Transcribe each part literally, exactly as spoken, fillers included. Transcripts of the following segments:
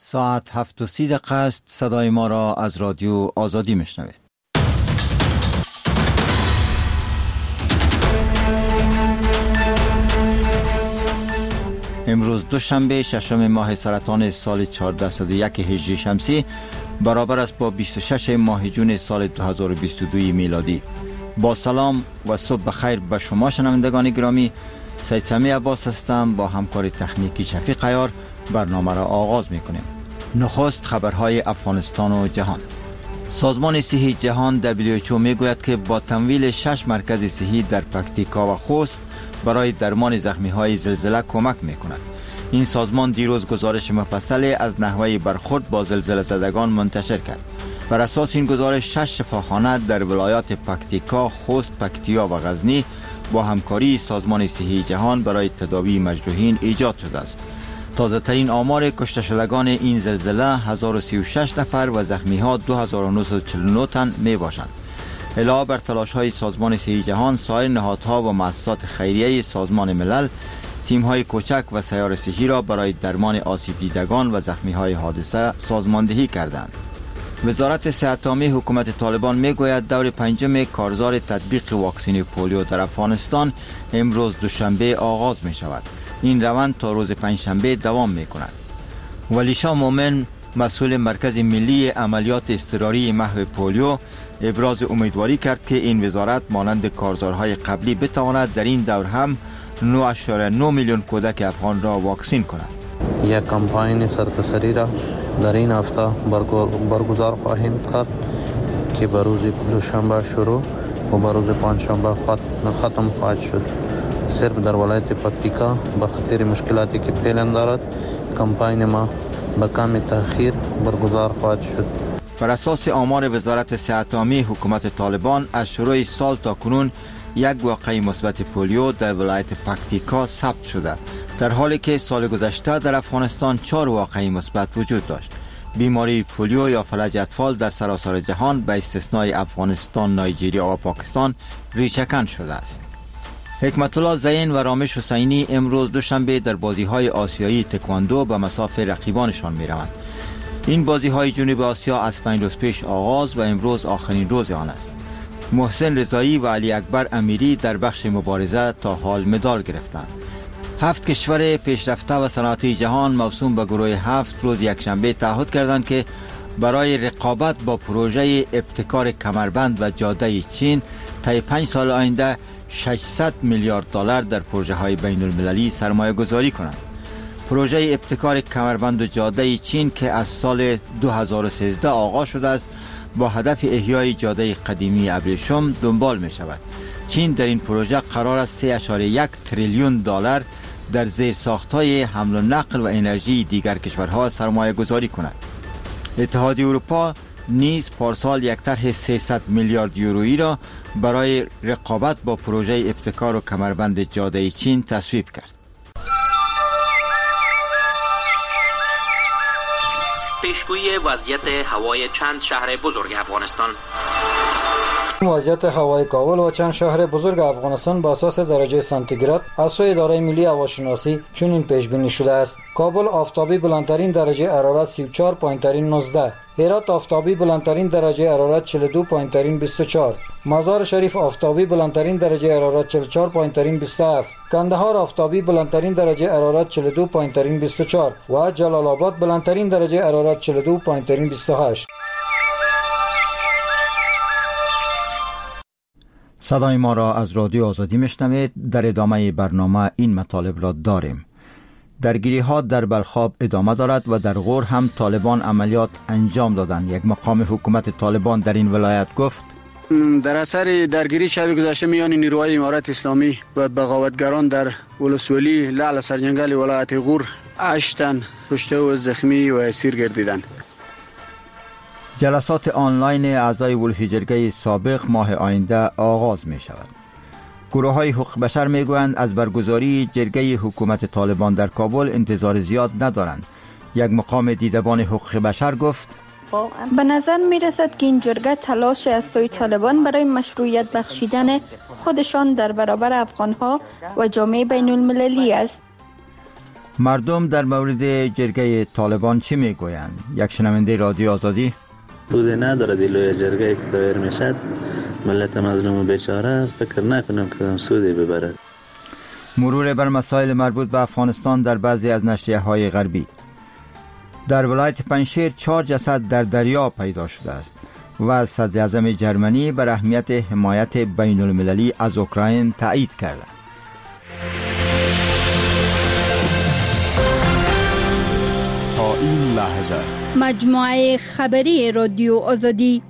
ساعت هفت و سی دقیقه است. صدای ما را از رادیو آزادی میشنوید. امروز دوشنبه ششم ماه سرطان سال چهارصد و یک هجری شمسی برابر است با بیست و شش ماه جون سال دو هزار و بیست و دو میلادی. با سلام و صبح بخیر به شما شنوندگان گرامی. سید سمی عباس هستم. با همکار تکنیکی شفیق عیار برنامه را آغاز میکنیم. نخست خبرهای افغانستان و جهان. سازمان صحی جهان دبلیو اچ او میگوید که با تمویل شش مرکز صحی در پکتیکا و خوست برای درمان زخمی‌های زلزله کمک می‌کند. این سازمان دیروز گزارش مفصل از نحوه برخورد با زلزله زدگان منتشر کرد. بر اساس این گزارش شش شفاخانه در ولایات پکتیکا، خوست، پکتیا و غزنی با همکاری سازمان صحی جهان برای تداوی مجروحین ایجاد شده است. تازه ترین آمار کشته شدگان این زلزله هزار و سی و شش نفر و زخمی ها دو هزار و نهصد و چهل و نه تن می باشند. علاوه بر تلاش های سازمان صحی جهان، سایر نهادها و مؤسسات خیریه سازمان ملل تیم های کوچک و سیار صحی را برای درمان آسیب دیدگان و زخمی های حادثه سازماندهی کردند. وزارت صحت عامه حکومت طالبان می گوید دور پنجم کارزار تطبیق واکسن پولیو در افغانستان امروز دوشنبه آغاز می شود. این روند تا روز پنجشنبه دوام می کند. ولی شاه مومن مسئول مرکز ملی عملیات اضطراری محو پولیو ابراز امیدواری کرد که این وزارت مانند کارزارهای قبلی بتواند در این دور هم نه اشاره نه میلیون کودک افغان را واکسین کند. یک کمپاین سرتاسری را در این هفته برگزار خواهیم کرد که به روز دوشنبه شروع و به روز پنجشنبه ختم خواهد شد. صرف در ولایت پکتیکا به خاطر مشکلاتی که پیلن دارد کمپاین ما به کم تأخیر برگزار خواهد شد. بر اساس آمار وزارت صحت عامه حکومت طالبان از شروع سال تا کنون یک واقعه مثبت پولیو در ولایت پکتیکا ثبت شده، در حالی که سال گذشته در افغانستان چهار واقعه مثبت وجود داشت. بیماری پولیو یا فلج اطفال در سراسر جهان به استثنای افغانستان، نایجریا و پاکستان ریشه‌کن شده است. حکمت الله زین و رامش حسینی امروز دوشنبه در بازی‌های آسیایی تکواندو به مصاف رقیبانشان می‌روند. این بازی‌های جنوب آسیا از پنج روز پیش آغاز و امروز آخرین روز آن است. محسن رضایی و علی اکبر امیری در بخش مبارزه تا حال مدال گرفتند. هفت کشور پیشرفته و صنعتی جهان موسوم به گروه هفت روز یکشنبه تعهد کردند که برای رقابت با پروژه ابتکار کمربند و جاده چین طی پنج سال آینده ششصد میلیارد دلار در پروژه های بین المللی سرمایه گذاری کنند. پروژه ابتکار کمربند و جاده چین که از سال دو هزار و سیزده آغاز شده است با هدف احیای جاده قدیمی ابریشم دنبال می شود. چین در این پروژه قرار است سه اشاره یک تریلیون دلار در زیر ساخت‌های حمل و نقل و انرژی دیگر کشورها سرمایه گذاری کند. اتحادیه اروپا نیز پارسال یک طرح سیصد میلیارد یورویی را برای رقابت با پروژه ابتکار و کمربند جاده چین تصویب کرد. پیشگویی وضعیت هوای چند شهر بزرگ افغانستان. وضعیت هوای کابل و چند شهر بزرگ افغانستان با اساس درجه سانتیگراد از سوی اداره ملی هواشناسی چنین پیش بینی شده است: کابل آفتابی بلندترین درجه حرارت سی و چهار پایین‌ترین نوزده، هرات آفتابی بلندترین درجه حرارت چهل و دو پایین‌ترین بیست و چهار، مزار شریف آفتابی بلندترین درجه حرارت چهل و چهار پایین‌ترین بیست و هفت، کندهار آفتابی بلندترین درجه حرارت چهل و دو پایین‌ترین بیست و چهار و جلال آباد بلندترین درجه حرارت چهل و دو پایین‌ترین بیست و هشت. صدای ما را از رادیو آزادی میشنوید. در ادامه برنامه این مطالب را داریم. درگیری ها در بلخاب ادامه دارد و در غور هم طالبان عملیات انجام دادند. یک مقام حکومت طالبان در این ولایت گفت در اثر درگیری شب گذشته میان نیروهای امارت اسلامی و بغاوتگران در ولسوالی لعل سرجنگل ولایت غور هشت تن کشته و زخمی و اسیر گردیدند. جلسات آنلاین اعضای ولسی جرگه سابق ماه آینده آغاز می شود. گروه های حقوق بشر می گویند از برگزاری جرگه حکومت طالبان در کابل انتظار زیاد ندارند. یک مقام دیدبان حقوق بشر گفت به نظر می رسد که این جرگه تلاش از سوی طالبان برای مشروعیت بخشیدن خودشان در برابر افغانها و جامعه بین المللی است. مردم در مورد جرگه طالبان چی میگویند؟ یک شنونده رادیو آزادی: سودی نداره دیلوی جرگه که دایر میشد، ملت مظلوم و بیچاره فکر نکنم که سودی ببره. مرور بر مسائل مربوط به افغانستان در بعضی از نشریه‌های غربی. در ولایت پنجشیر چهار جسد در دریا پیدا شده است و صدر اعظم جرمنی بر اهمیت حمایت بین المللی از اوکراین تایید کرده. تا این لحظه مجموعه خبری رادیو آزادی.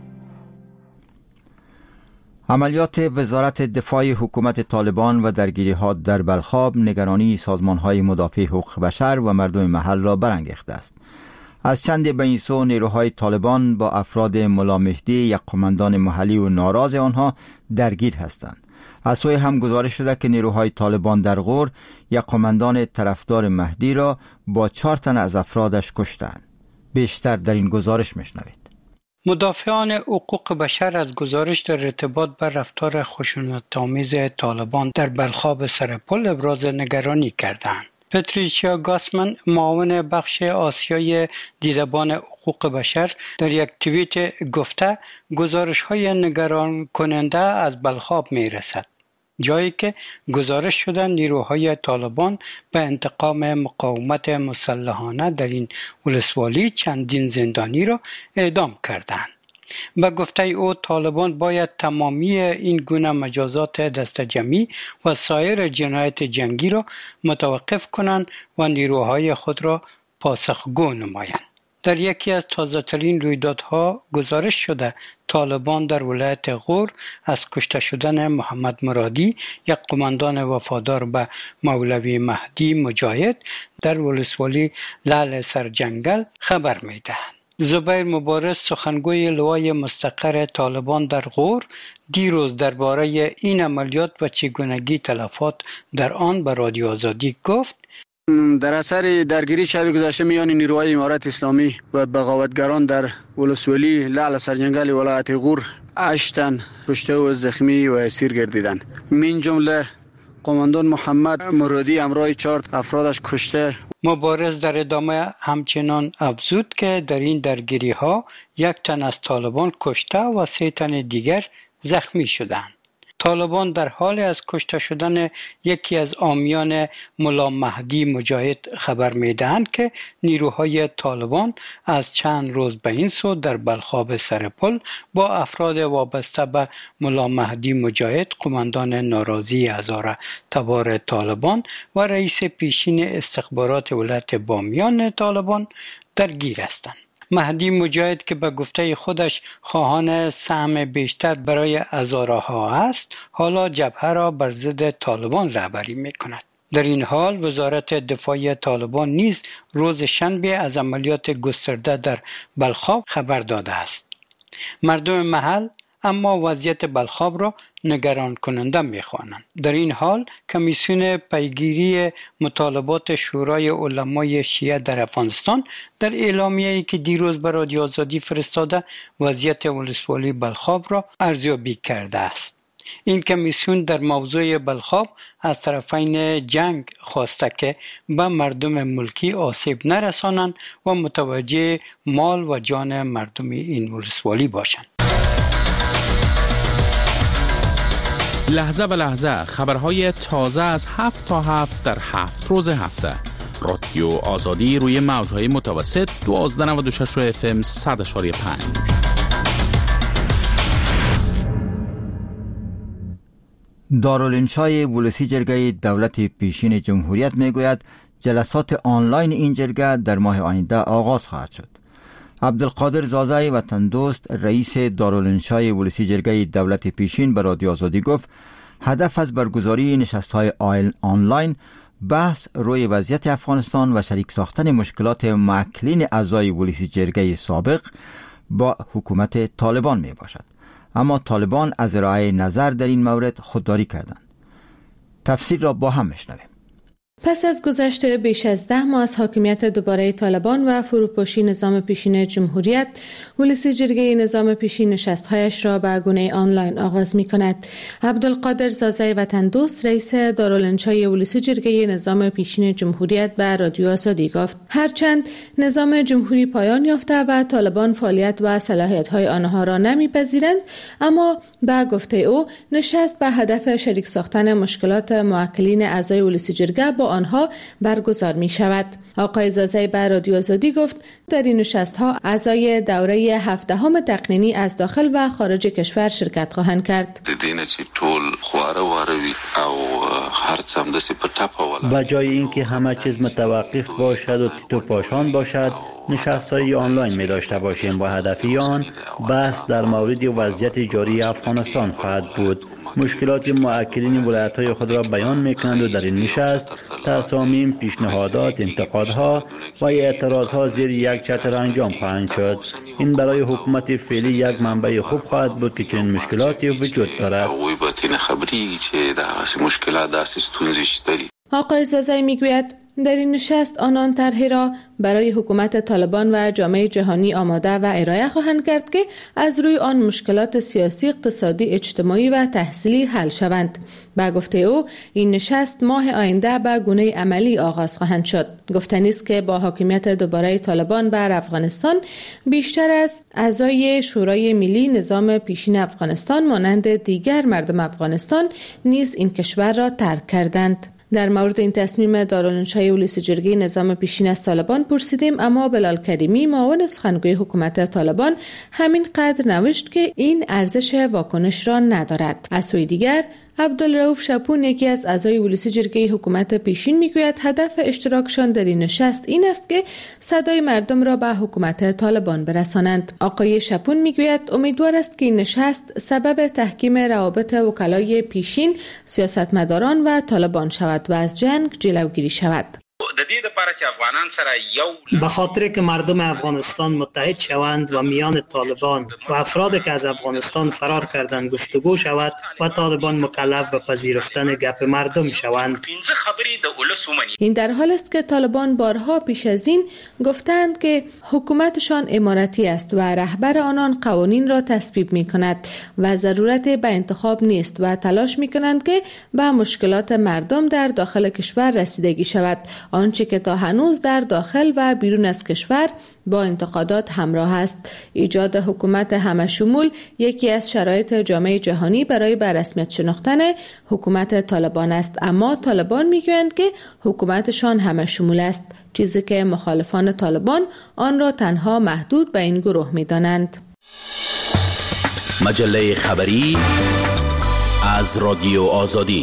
عملیات وزارت دفاع حکومت طالبان و درگیری‌ها در بلخاب نگرانی سازمان‌های مدافع حقوق بشر و مردم محل را برانگیخته است. از چند به این سو نیروهای طالبان با افراد ملا مهدی، یک قماندان محلی و ناراض آنها درگیر هستند. از سوی هم گزارش شده که نیروهای طالبان در غور یک قماندان طرفدار مهدی را با چهار تن از افرادش کشتند. بیشتر در این گزارش میشنوید. مدافعان حقوق بشر از گزارش در ارتباط بر رفتار خشونت‌آمیز طالبان در بلخاب سرپل ابراز نگرانی کردند. پتریشیا گاسمن، معاون بخش آسیای دیدبان حقوق بشر، در یک توییت گفته گزارش‌های نگران کننده از بلخاب می‌رسد، جایی که گزارش شده نیروهای طالبان به انتقام مقاومت مسلحانه در این ولسوالی چندین زندانی را اعدام کردند. به گفته او طالبان باید تمامی این گونه مجازات دستجمعی و سایر جنایت جنگی را متوقف کنند و نیروهای خود را پاسخگو نمایند. در یکی از تازه‌ترین رویدادها گزارش شده طالبان در ولایت غور از کشته شدن محمد مرادی، یک قماندان وفادار به مولوی مهدی مجاهد در ولسوالی لعل سرجنگل خبر می‌دهند. زبیر مبارز، سخنگوی لوای مستقر طالبان در غور، دیروز درباره این عملیات و چگونگی تلفات در آن به رادیو آزادی گفت: در اثر درگیری شب گذشته میان نیروهای امارت اسلامی و بغاوتگران در ولسوالی لعل سرجنگل ولایت غور هشت تن کشته و زخمی و اسیر گردیدند. من جمله قماندان محمد مرادی همراه چهار افرادش کشته. مبارز در ادامه همچنان افزود که در این درگیری ها یک تن از طالبان کشته و سه تن دیگر زخمی شدند. طالبان در حال از کشته شدن یکی از عامیان ملا مهدی مجاهد خبر می‌دهند که نیروهای طالبان از چند روز به این سو در بلخاب سرپل با افراد وابسته به ملا مهدی مجاهد، قماندان ناراضی هزاره تبار طالبان و رئیس پیشین استخبارات ولایت بامیان طالبان درگیر هستند. مهدی مجاهد که به گفته خودش خواهان سهم بیشتر برای هزاره ها است، حالا جبهه را بر ضد طالبان رهبری می کند. در این حال وزارت دفاع طالبان نیز روز شنبه از عملیات گسترده در بلخاب خبر داده است. مردم محل اما وضعیت بلخاب را نگران کننده می خوانند. در این حال کمیسیون پیگیری مطالبات شورای علمای شیعه در افغانستان در اعلامیه‌ای که دیروز به رادیو آزادی فرستاده وضعیت ولسوالی بلخاب را ارزیابی کرده است. این کمیسیون در موضوع بلخاب از طرفین جنگ خواسته که به مردم ملکی آسیب نرسانند و متوجه مال و جان مردم این ولسوالی باشند. لحظه به لحظه خبرهای تازه از هفت تا هفت در هفت روز هفته. رادیو آزادی روی موجهای متوسط دوازده و نود و شش اف ام صد و پنج. دارالانشای ولسی جرگه دولت پیشین جمهوریت میگوید جلسات آنلاین این جرگه در ماه آینده آغاز خواهد شد. عبدالقادر زازای وطن دوست رئیس دارالانشای ولسی جرگه دولت پیشین به رادیو آزادی گفت هدف از برگزاری نشست‌های آنلاین بحث روی وضعیت افغانستان و شریک ساختن مشکلات معکلین اعضای ولسی جرگه سابق با حکومت طالبان می باشد. اما طالبان از ارائه نظر در این مورد خودداری کردند. تفسیر را با هم میشنویم. پس از گذشت بیش از ده ماه از حاکمیت دوباره طالبان و فروپاشی نظام پیشین جمهوریت، مجلس جرگه نظام پیشین نشست‌هایش را به گونه آنلاین آغاز می‌کند. عبدالقادر زازای وطن دوست، رئیس دارالانشای مجلس جرگه نظام پیشین جمهوریت به رادیو آزادی گفت هرچند نظام جمهوری پایان یافته و طالبان فعالیت و صلاحیت‌های آنها را نمی‌پذیرند، اما به گفته او نشست به هدف شریک ساختن مشکلات موکلین اعضای مجلس جرگه با آنها برگزار می شود. آقای زازای به رادیو آزادی گفت در این نشست‌ها اعضای دوره هفدهم تقنینی از داخل و خارج کشور شرکت خواهند کرد. با جای اینکه همه چیز متوقف باشد و تیتو پاشان باشد، نشست‌های آنلاین می داشته باشیم. با هدف آن بحث در مورد وضعیت جاری افغانستان خواهد بود. مشکلات موکلین ولایت‌های خود را بیان می‌کنند و در این نشست تصامیم، پیشنهادات، انتقادها و اعتراضها زیر یک چتر انجام خواهند شد. این برای حکومت فعلی یک منبع خوب خواهد بود که چنین مشکلاتی وجود دارد. آقای زازای میگوید در این نشست آنان طرحی را برای حکومت طالبان و جامعه جهانی آماده و ارائه خواهند کرد که از روی آن مشکلات سیاسی، اقتصادی، اجتماعی و تحصیلی حل شوند. با گفته او این نشست ماه آینده به گونه عملی آغاز خواهند شد. گفتنی است که با حاکمیت دوباره طالبان بر افغانستان بیشتر از اعضای شورای ملی نظام پیشین افغانستان مانند دیگر مردم افغانستان نیز این کشور را ترک کردند. در مورد این تصمیم دارالانشای مجلس جرگه نظام پیشین از طالبان پرسیدیم، اما بلال کریمی معاون سخنگوی حکومت طالبان همین قدر نوشت که این ارزش واکنش را ندارد. از سوی دیگر عبدالرؤوف شپون، یکی از اعضای مجلس جرگه حکومت پیشین، میگوید هدف اشتراکشان در این نشست این است که صدای مردم را به حکومت طالبان برسانند. آقای شپون میگوید امیدوار است که این نشست سبب تحکیم روابط وکلای پیشین، سیاستمداران و طالبان شود و از جنگ جلوگیری شود. به خاطر که مردم افغانستان متحد شوند و میان طالبان و افرادی که از افغانستان فرار کردند گفتگو شود و طالبان مکلف به پذیرفتن گپ مردم شوند. این در حال است که طالبان بارها پیش از این گفتند که حکومتشان امارتی است و رهبر آنان قوانین را تصویب می کند و ضرورت به انتخاب نیست و تلاش می کنند که به مشکلات مردم در داخل کشور رسیدگی شود، آنچه که تا هنوز در داخل و بیرون از کشور با انتقادات همراه است. ایجاد حکومت همه شمول یکی از شرایط جامعه جهانی برای به رسمیت شناختن حکومت طالبان است، اما طالبان میگویند که حکومتشان همه شمول است، چیزی که مخالفان طالبان آن را تنها محدود به این گروه می‌دانند. مجله خبری از رادیو آزادی.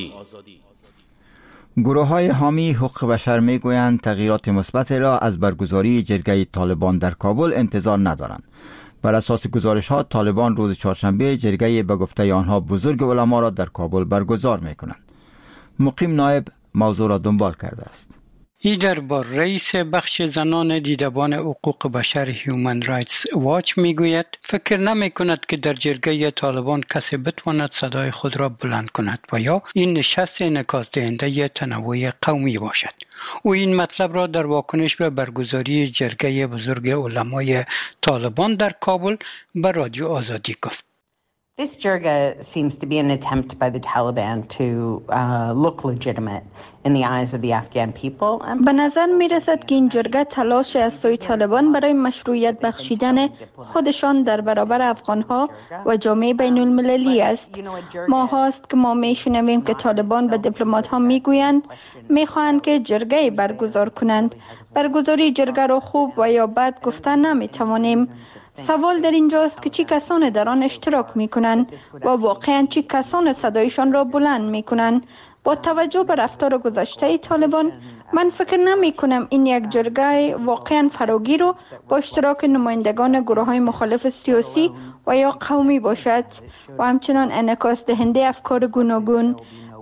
گروه های حامی حقوق بشر می گویند تغییرات مثبت را از برگزاری جرگه طالبان در کابل انتظار ندارند. بر اساس گزارش ها طالبان روز چهارشنبه جرگه به گفته آنها بزرگ علما را در کابل برگزار می کنند. مقیم نایب موضوع را دنبال کرده است. ایدر با رئیس بخش زنان دیدبان حقوق بشر هیومن رایتس واچ میگوید فکر نمی کند که در جرگه طالبان کسی بتواند صدای خود را بلند کند و یا این نشست انعکاس دهنده تنوع قومی باشد. او این مطلب را در واکنش به برگزاری جرگه بزرگ علمای طالبان در کابل به رادیو آزادی گفت. This jirga seems to be an attempt by the Taliban to uh, look legitimate in the eyes of the Afghan people. به نظر می رسد که این جرگه تلاش از سوی طالبان برای مشروعیت بخشیدن خودشان در برابر افغانها و جامعه بین المللی است. ما هاست که ما می شنویم که طالبان به دیپلمات ها می گویند می خواهند که جرگه برگزار کنند. برگزاری جرگه را خوب و یا بد گفتن نمی توانیم. سوال در اینجاست که چی کسان در آن اشتراک می کنند و واقعا چی کسان صدایشان را بلند می کنند. با توجه به رفتار گذشته طالبان من فکر نمی کنم این یک جرگه واقعا فراگیر و با اشتراک نمایندگان گروه های مخالف سیاسی و یا قومی باشد و همچنان انعکاس دهنده افکار گوناگون.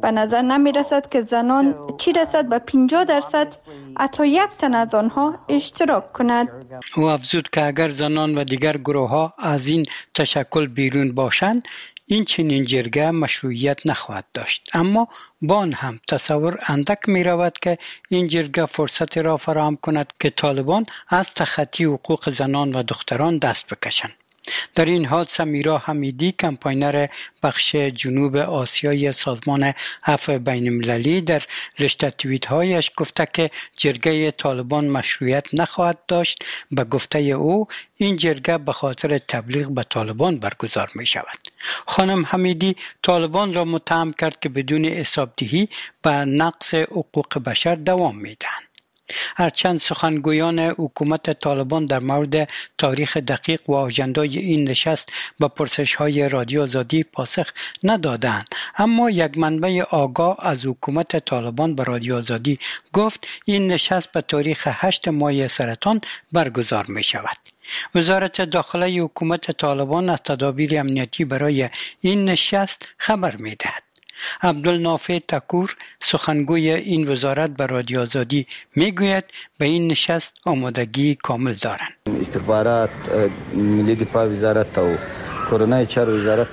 به نظر نمی رسد که زنان چی رسد به پنجاه درصد حتی یک تن از آنها اشتراک کند. او افزود که اگر زنان و دیگر گروه ها از این تشکل بیرون باشند این چنین جرگه مشروعیت نخواهد داشت. اما با آن هم تصور اندک می رود که این جرگه فرصت را فراهم کند که طالبان از تخطی حقوق زنان و دختران دست بکشند. در این حال سمیرا حمیدی کمپاینر بخش جنوب آسیای سازمان عفو بین المللی در رشته توییت هایش گفته که جرگه طالبان مشروعیت نخواهد داشت. به گفته او این جرگه به خاطر تبلیغ به طالبان برگزار می شود. خانم حمیدی طالبان را متهم کرد که بدون حسابدهی به نقض حقوق بشر دوام می دهند. هرچند سخنگویان حکومت طالبان در مورد تاریخ دقیق و آژندای این نشست به پرسش‌های رادیو آزادی پاسخ ندادند، اما یک منبع آگاه از حکومت طالبان به رادیو آزادی گفت این نشست به تاریخ هشت ماه سرطان برگزار می شود. وزارت داخله حکومت طالبان از تدابیر امنیتی برای این نشست خبر می دهد. عبدالنافع تکور سخنگوی این وزارت به رادیو آزادی میگوید به این نشست آمادگی کامل دارند. استخبارات ملی دفاع وزارت و کرونا چار وزارت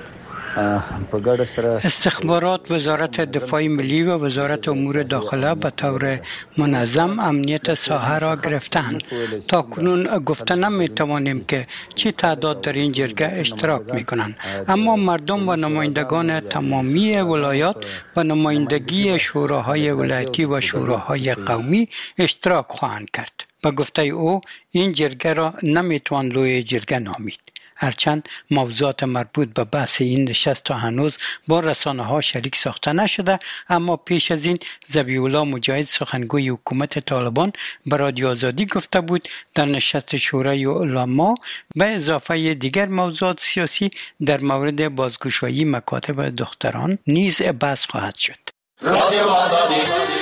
استخبارات وزارت دفاع ملی و وزارت امور داخله به طور منظم امنیت ساحه را گرفتند. تا کنون گفته نمی توانیم که چی تعداد در این جرگه اشتراک می کنند، اما مردم و نمایندگان تمامی ولایات و نمایندگی شوراهای ولایتی و شوراهای قومی اشتراک خواهند کرد. به گفته او این جرگه را نمی توان لوی جرگه نامید. هرچند موضوعات مربوط به بحث این نشست تا هنوز با رسانه ها شریک ساخته نشده، اما پیش از این ذبیح الله مجاهد سخنگوی حکومت طالبان به رادیو آزادی گفته بود در نشست شورای علما به اضافه دیگر موضوعات سیاسی در مورد بازگشایی مکاتب دختران نیز بحث خواهد شد. رادیو آزادی.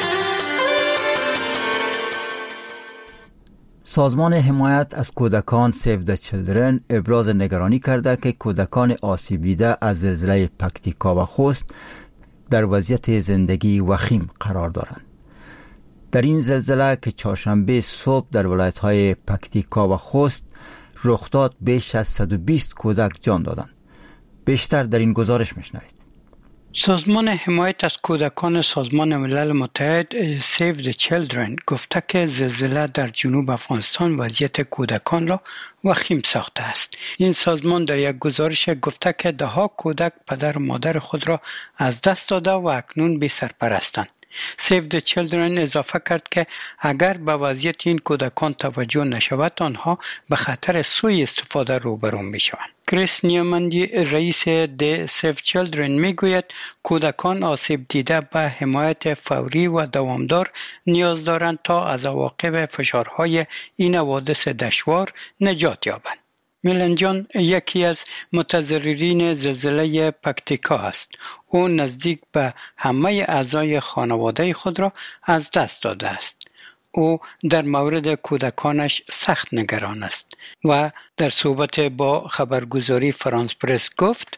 سازمان حمایت از کودکان سیو د چیلدرن ابراز نگرانی کرده که کودکان آسیب دیده از زلزله پکتیکا و خوست در وضعیت زندگی وخیم قرار دارند. در این زلزله که چهارشنبه صبح در ولایت‌های پکتیکا و خوست رخ داد بیش از صد و بیست کودک جان دادند. بیشتر در این گزارش میشنوید. سازمان حمایت از کودکان سازمان ملل متحد سیو د چیلدرن گفته که زلزله در جنوب افغانستان وضعیت کودکان را وخیم ساخته است. این سازمان در یک گزارش گفته که ده ها کودک پدر و مادر خود را از دست داده و اکنون بی سرپرستند. سیو د چیلدرن اضافه کرد که اگر به وضعیت این کودکان توجه نشود آنها به خطر سوء استفاده روبرو می شوند. کریس نیامندی رئیس د سیو چیلدرن می گوید کودکان آسیب دیده به حمایت فوری و دوامدار نیاز دارند تا از عواقب فشارهای این حوادث دشوار نجات یابند. میلن جان یکی از متضررین زلزله پکتیکا است. او نزدیک به همه اعضای خانواده خود را از دست داده است. او در مورد کودکانش سخت نگران است و در صحبت با خبرگزاری فرانس پرس گفت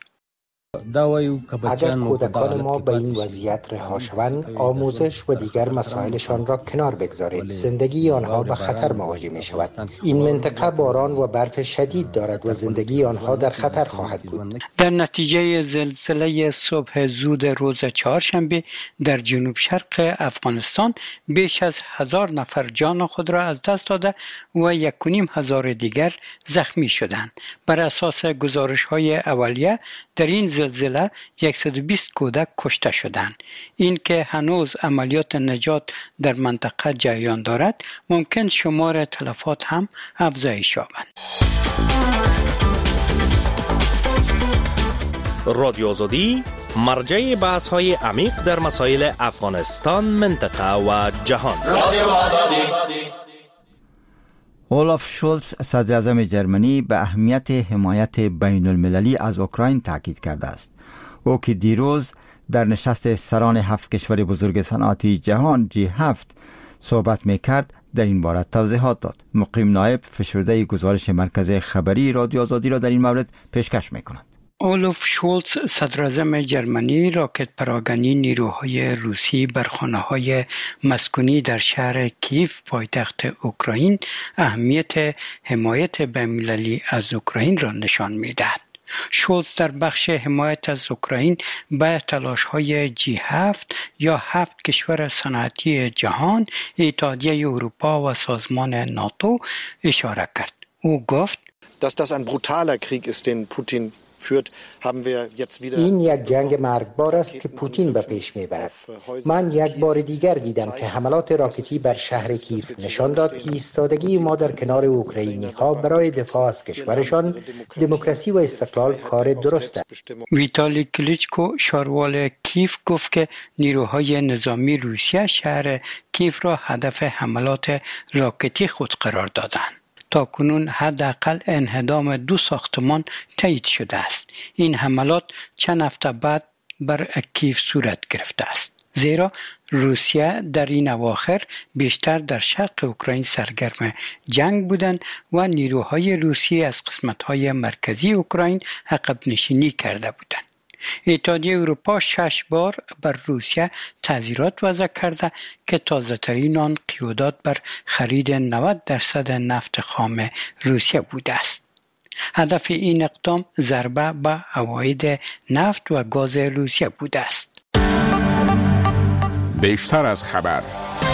اگر کودکان ما به این وضعیت رها شوند، آموزش و دیگر مسائلشان را کنار بگذارید. زندگی آنها به خطر مواجه می شود. این منطقه باران و برف شدید دارد و زندگی آنها در خطر خواهد بود. در نتیجه زلزله صبح زود روز چهارشنبه در جنوب شرق افغانستان بیش از هزار نفر جان خود را از دست داده و یک و نیم هزار دیگر زخمی شدند. بر اساس گزارش های اولیه در این زلزله صد و بیست کودک کشته شدند. این که هنوز عملیات نجات در منطقه جریان دارد ممکن شمار تلفات هم افزایش یابد. رادیو آزادی مرجع بحث های عمیق در مسائل افغانستان، منطقه و جهان. رادیو آزادی. اولاف شولز صدر اعظم جرمنی به اهمیت حمایت بین المللی از اوکراین تاکید کرده است. او که دیروز در نشست سران هفت کشور بزرگ صنعتی جهان جی هفت صحبت میکرد در این باره توضیحات داد. مقیم نایب فشرده گزارش مرکز خبری رادیو آزادی را در این مورد پیشکش میکند. اولوف شولز صدراعظم جرمنی راکت پراگنی نیروهای روسی بر خانه‌های مسکونی در شهر کیف پایتخت اوکراین اهمیت حمایت بین‌المللی از اوکراین را نشان می‌دهد. شولز در بخش حمایت از اوکراین به تلاش‌های جی هفت یا هفت کشور صنعتی جهان، اتحادیه اروپا و سازمان ناتو اشاره کرد. او گفت dass das ein brutaler Krieg ist, den Putin این یک جنگ مرگبار است که پوتین به پیش میبرد. من یک بار دیگر دیدم که حملات راکتی بر شهر کیف نشان داد که ایستادگی ما در کنار اوکراینی ها برای دفاع از کشورشان، دموکراسی و استقلال کار درست است. ویتالی کلیچکو شاروال کیف گفت که نیروهای نظامی روسیه شهر کیف را هدف حملات راکتی خود قرار دادند. تا کنون حداقل انهدام دو ساختمان تایید شده است. این حملات چند هفته بعد بر کیف صورت گرفته است. زیرا روسیه در این اواخر بیشتر در شرق اوکراین سرگرم جنگ بودند و نیروهای روسی از قسمت‌های مرکزی اوکراین عقب نشینی کرده بودند. اتحادیه اروپا شش بار بر روسیه تعزیرات وضع کرده که تازه ترین آن قیودات بر خرید نود درصد نفت خام روسیه بوده است. هدف این اقدام ضربه به عواید نفت و گاز روسیه بوده است. بیشتر از خبر.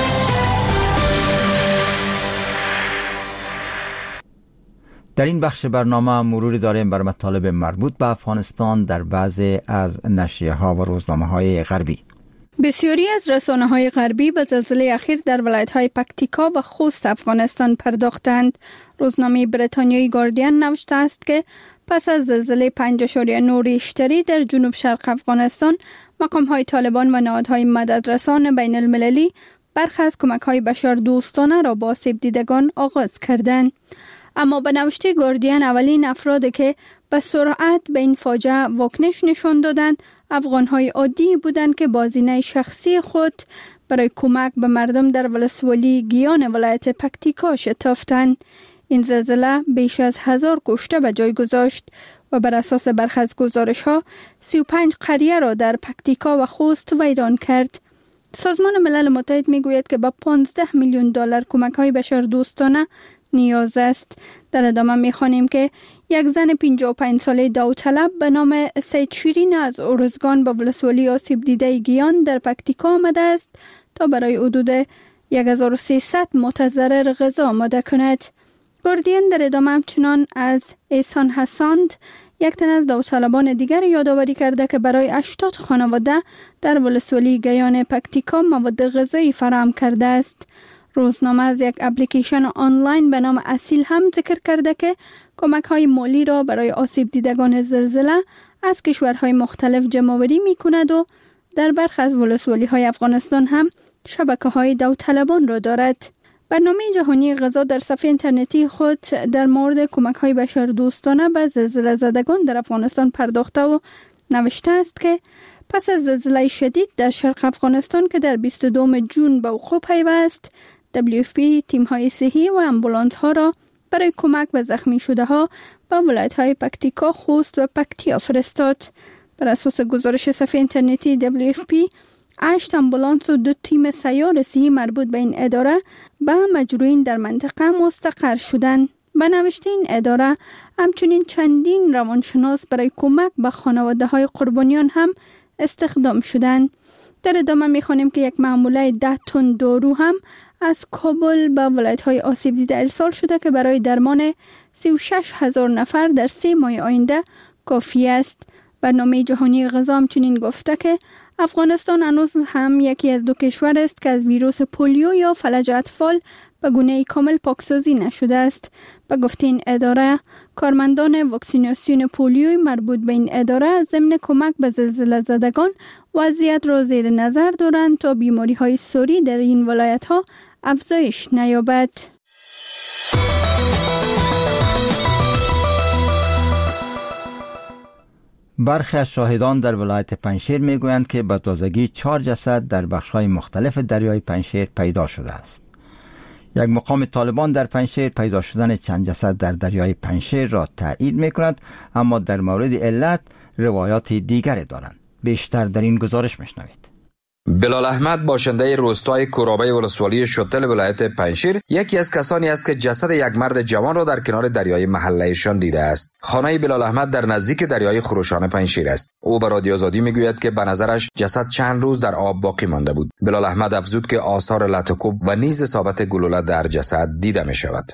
در این بخش برنامه مروری داریم بر مطالب مربوط به افغانستان در بعضی از نشریه‌ها و روزنامه‌های غربی. بسیاری از رسانه‌های غربی به زلزله اخیر در ولایت‌های پکتیکا و خوست افغانستان پرداختند. روزنامه بریتانیایی گاردین نوشته است که پس از زلزله پنج اشاریه نه ریشتری در جنوب شرق افغانستان، مقام‌های طالبان و نهادهای مددرسان بین المللی برخی از کمک‌های بشردوستانه را با آسیب دیدگان آغاز کردند. اما به نوشته گاردین اولین افرادی که به سرعت به این فاجعه واکنش نشان دادند افغان‌های عادی بودند که با زینه شخصی خود برای کمک به مردم در ولسوالی گیان ولایت پکتیکا شتافتند. این زلزله بیش از هزار کشته به جای گذاشت و بر اساس برخی از گزارش‌ها سی و پنج قریه را در پکتیکا و خوست ویران کرد. سازمان ملل متحد میگوید که با پانزده میلیون دلار کمک‌های بشردوستانه نیاز است. در ادامه می‌خوانیم که یک زن پنجاه و پنج ساله داوطلب به نام سید شیرین از ارزگان به ولسوالی آسیب دیده گیان در پکتیکا آمده است تا برای حدود یک هزار و سیصد متضرر غذا آماده کند. گاردین در ادامه همچنان از احسان حساند، یک تن از داوطلبان دیگر یادآوری کرده که برای هشتاد خانواده در ولسوالی گیان پکتیکا مواد غذایی فراهم کرده است. روزنامه از یک اپلیکیشن آنلاین به نام اصیل هم ذکر کرده که کمک‌های مالی را برای آسیب دیدگان زلزله از کشورهای مختلف جمع‌آوری می‌کند و در برخی از ولسوالی‌های افغانستان هم شبکه‌های داوطلبان را دارد. برنامه جهانی غذا در صفحه اینترنتی خود در مورد کمک‌های بشردوستانه به زلزله زدگان در افغانستان پرداخته و نوشته است که پس از زلزله شدید در شرق افغانستان که در بیست و دوم ژوئن به وقوع پیوست، دبلیو اف پی تیم‌های صحی و آمبولانس‌ها را برای کمک به زخمی شده‌ها به ولایت‌های پکتیکا، خوست و پکتیا فرستاد. بر اساس گزارش صفحه اینترنتی دبلیو اف پی، هشت آمبولانس و دو تیم سیار صحی مربوط به این اداره به مجروحین در منطقه مستقر شدند. به نوشته این اداره همچنین چندین روانشناس برای کمک به خانواده‌های قربانیان هم استخدام شدند. در ادامه می‌خوانیم که یک محموله ده تن دارو هم از کابل به ولایت‌های آسیب دیده ارسال شده که برای درمان سی و شش هزار نفر در سه ماه آینده کافی است. برنامه جهانی غذا همچنین گفته که افغانستان هنوز هم یکی از دو کشور است که از ویروس پولیو یا فلج اطفال به گونه کامل پاکسازی نشده است. به گفته این اداره، کارمندان واکسیناسیون پولیوی مربوط به این اداره ضمن کمک به زلزله زدگان وضعیت را زیر نظر دارند تا بیماری‌های ساری در این ولایت‌ها افزایش نیابد. برخی از شاهدان در ولایت پنجشیر میگویند که به تازگی چهار جسد در بخش‌های مختلف دریای پنجشیر پیدا شده است. یک مقام طالبان در پنجشیر پیدا شدن چند جسد در دریای پنجشیر را تایید می‌کند، اما در مورد علت روایات دیگری دارند. بیشتر در این گزارش میشنوید. بلال احمد باشنده روستای کورابه ولسوالی شتل ولایت پنجشیر یکی از کسانی است که جسد یک مرد جوان را در کنار دریای محلهشان دیده است. خانه بلال احمد در نزدیک دریای خروشان پنجشیر است. او به رادیو آزادی میگوید که به نظرش جسد چند روز در آب باقی مانده بود. بلال احمد افزود که آثار لطکوب و نیز اصابت گلوله در جسد دیده می شود.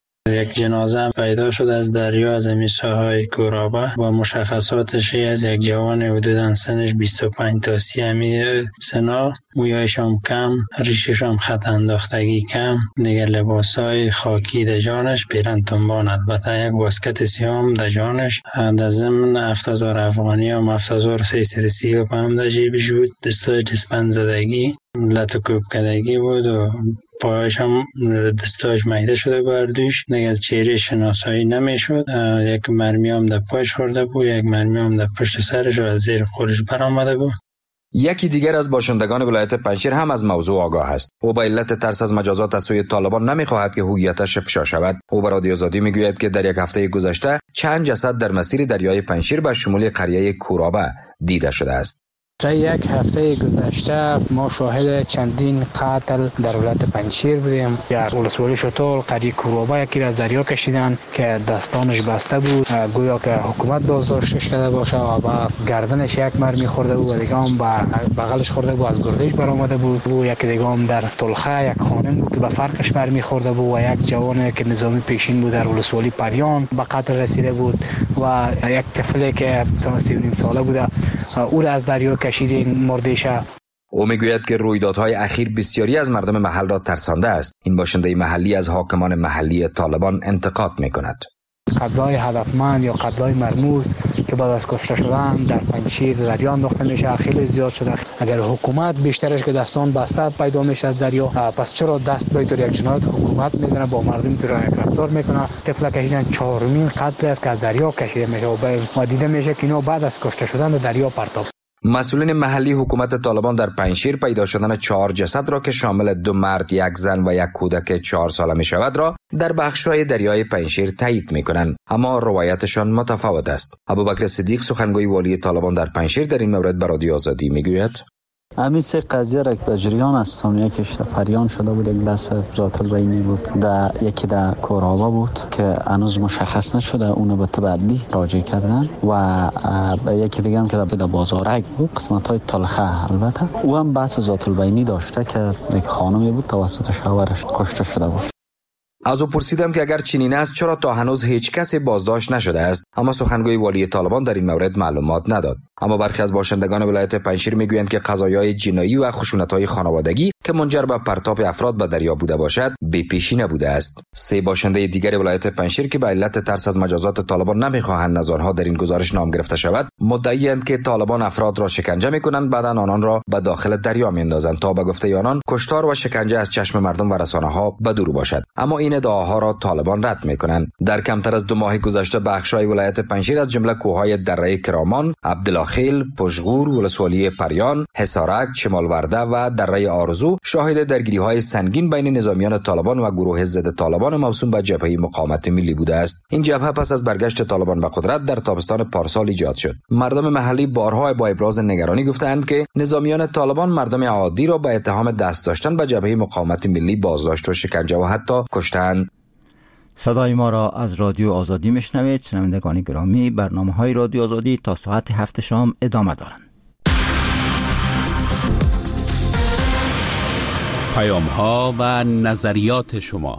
یک جنازه پیدا شد از دریا از همین ساحای کورابه و مشخصاتش از یک جوان حدوداً سنش بیست و پنج تا سی همی سنا، مویایش هم کم، ریشش هم خط انداختگی کم، دیگر لباسای خاکی در جانش، پیرن تنبان، البته یک واسکت سیام در جانش، در ضمن هفت هزار افغانی هم هفت هزار و سیصد و سی و پنج در جیبش بود. دستای دستبند زدگی، لطکوب کدگی بود و پایش هم دستاش مهیده شده بردوش. دیگه از چهره شناسایی نمیشد. یک مرمی هم در پایش خورده بود، یک مرمی هم در پشت سرش و از زیر خورش برآمده بود. یکی دیگر از باشندگان ولایت پنجشیر هم از موضوع آگاه است. او با علت ترس از مجازات از سوی طالبان نمیخواهد که هویتش افشا شود. او به رادیو آزادی میگوید که در یک هفته گذشته چند جسد در مسیر دریای پنجشیر به شمول قریه کورابه دیده شده است. در یک هفته گذشته ما شاهد چندین قتل در ولایت پنجشیر بودیم. در ولسوالی شتل قریه کورابه یکی از دریا کشیدن که دستانش بسته بود، گویا که حکومت بازداشتش کرده باشه و با گردنش یک مرمی خورده بود و دیگه هم با بغلش خورده بود، از گردش برآمده بود. و یک دیگه هم در طلخه یک خانم بود که به فرقش مرمی خورده بود و یک جوان که نظامی پیشین بود در ولسوالی پریان به قتل رسیده بود و یک طفلی که سی و نیم ساله بوده او را از دریا کشیدین مردشه. او میگوید که رویدادهای اخیر بسیاری از مردم محل را ترسانده است. این باشنده محلی از حاکمان محلی طالبان انتقاد میکند. قتل‌های هدفمند یا قتل‌های مرموز که بعد از کشته شدن در پنجشیر دریا انداخته میشه خیلی زیاد شده. اگر حکومت بیشترش که دستان بسته پیدا میشه از دریا، پس چرا دست به طور یک جنایت حکومت میزنه با مردم طور یک رفتار میکنه؟ طفل کشیدن چهارمین قتل است که از دریا کشیده میشه و دیده میشه که اینا بعد از کشته شدن در دریا پرتاب. مسئولین محلی حکومت طالبان در پنجشیر پیدا شدن چهار جسد را که شامل دو مرد، یک زن و یک کودک چهار ساله می شود را در بخش‌های دریای پنجشیر تایید می کنند، اما روایتشان متفاوت است. ابوبکر صدیق سخنگوی والی طالبان در پنجشیر در این مورد به رادیو آزادی می گوید: همین سه قضیه را که جریان است، یکیش در پریان شده بود، یک بحث ذات البینی بود، در یکی در کورابه بود که هنوز مشخص نشده، اونو به تبعیدی راجع کردن و یکی دیگه هم که در بازارک بود، قسمت های تلخه البته او هم بحث ذات البینی داشته که یک خانمی بود توسط شوهرش کشته شده بود. از او پرسیدم که اگر چنین است چرا تا هنوز هیچ کسی بازداشت نشده است، اما سخنگوی والی طالبان در این مورد معلومات نداد. اما برخی از باشندگان ولایت پنجشیر میگویند که قضایای جنایی و خشونت‌های خانوادگی که منجر به پرتاب افراد به دریا بوده باشد بی پیشی نبوده است. سه باشنده دیگر ولایت پنجشیر که به علت ترس از مجازات طالبان نمیخواهند از آنها در این گزارش نام گرفته شود، مدعی‌اند که طالبان افراد را شکنجه میکنند، بعد آنان را به داخل دریا میاندازند تا به گفته آنان کشتار و شکنجه از چشم مردم و رسانه‌ها به دور باشد. اما این ادعاها را طالبان رد میکنند. در کمتر از دو ماه گذشته بخش‌های ولایت پنجشیر از جمله کوههای دره کرامان، عبدالخیل، پشغور، ولسوالی پریان، حصارک، چمالورده و دره آرزو شاهد درگیری‌های سنگین بین نظامیان طالبان و گروه ضد طالبان موسوم به جبهه مقاومت ملی بوده است. این جبهه پس از برگشت طالبان به قدرت در تابستان پارسال ایجاد شد. مردم محلی بارها با ابراز نگرانی گفتند که نظامیان طالبان مردم عادی را به اتهام دست داشتن به جبهه مقاومت ملی بازداشت و شکنجه و حتی کشتند. صدای ما را از رادیو آزادی میشنوید. شنوندگان گرامی، برنامه‌های رادیو آزادی تا ساعت هفت شام ادامه دارند. پیام‌ها و نظریات شما.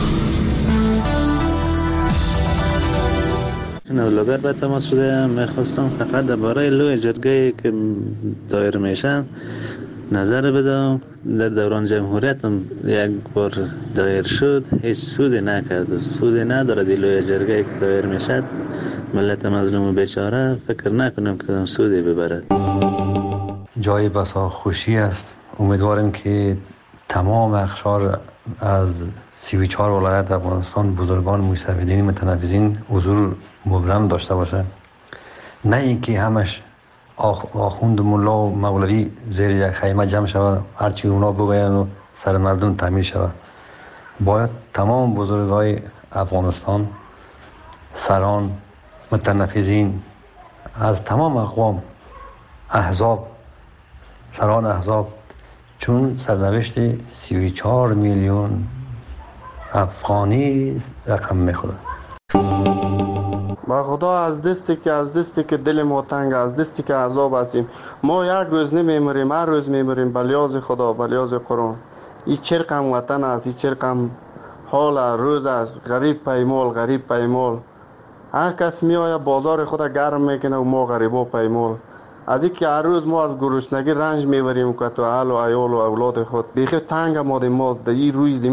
نولگر به تماس شده، میخواستم فقط درباره لوی جرگه که دایر میشن نظر بدم. در دوران جمهوریت هم یک بار دایر شد، هیچ سودی نکرد، سودی نداره. دی لوی جرگه که دایر میشد ملت مظلوم و بیچاره فکر نکنم که سودی ببرد. جای بسا خوشی است. امیدوارم که تمام اقشار از سی و چهار ولایت افغانستان، بزرگان مستفیدین متنفذین حضور مبرم داشته باشه، نه اینکه همش آخوند ملا و مولوی زیر یک خیمه جمع شود، هرچی اونا بگوین و سر مردم تعمیر شود. باید تمام بزرگای افغانستان، سران، متنفذین از تمام اقوام، احزاب، سران احزاب، چون سرنوشت سی و چهار میلیون افغانی رقم میخوره. با خدا از دستی که از دستی که دل ما تنگ، از دستی که عذاب هستیم، ما یک روز نمیمریم، هر روز میمریم. بلیاز خدا، بلیاز قرآن. این چرقم وطن است، این چرقم حال روز است. غریب پیمال، غریب پیمال. هر کس میآید بازار خود گرم میکنه و ما غریبا پیمال. از اینکه هر روز ما از گرسنگی رنج میبریم که تو اهل و عیال و اولاد خود بیخی تنگ ما ما در این روی